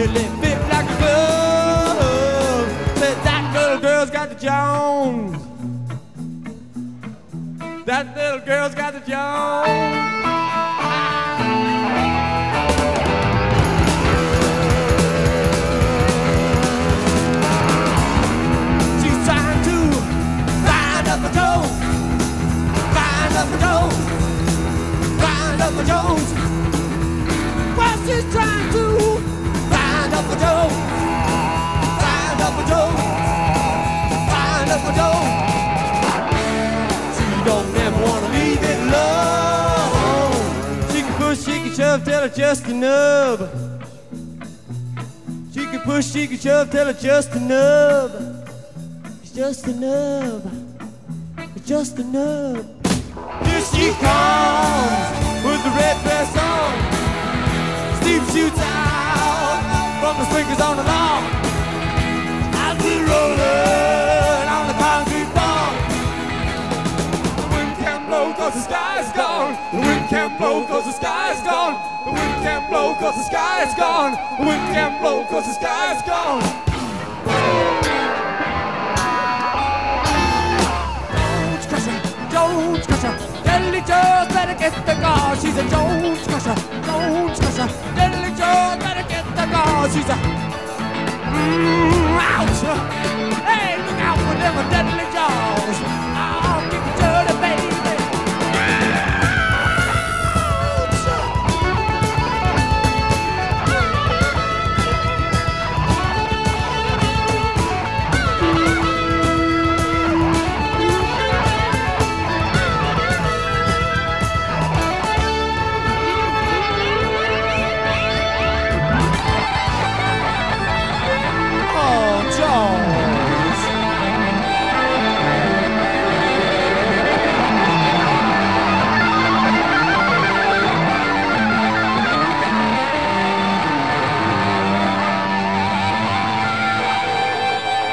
really fit like a glove. Said that little girl's got the Jones. That little girl's got the Jones. Jones. Well, she's trying to find up a Joe, find up a Joe, find up a Joe. She don't ever wanna leave it alone. She can push, she can shove, tell her just enough. She can push, she can shove, tell her just enough. It's just enough. It's just enough. Here she comes with the red dress on. Steve shoots out from the sprinkles on the lawn. As we rollin' on the concrete floor. The wind can't blow 'cause the sky's gone. The wind can't blow 'cause the sky's gone. The wind can't blow 'cause the sky's gone. The wind can't blow 'cause the sky's gone. Jones Crusher, Deadly Joe's better get the car. She's a Jones Crusher, Jones Crusher. Deadly Joe's better get the car. She's a